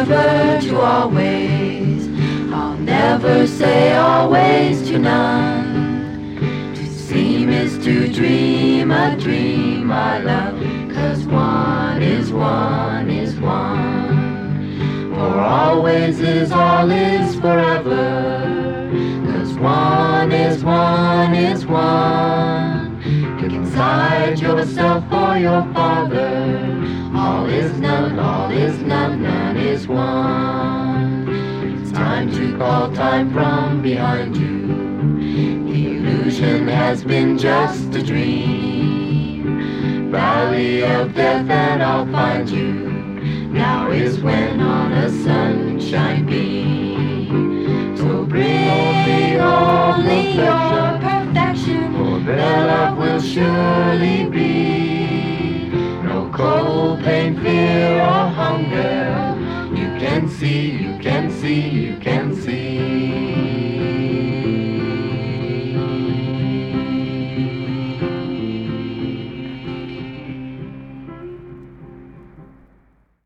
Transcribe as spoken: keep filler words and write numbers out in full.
never to always. I'll never say always to none. To seem is to dream a dream, my love, 'cause one is one is one. For always is all is forever, 'cause one is one is one. Look inside yourself or your father. All is none, all is none, none is one. It's time to call time from behind you. The illusion has been just a dream. Valley of death and I'll find you. Now is when on a sunshine beam. So bring only your perfection, for their love will surely be. No cold, pain, fear, or hunger. You can see, you can see, you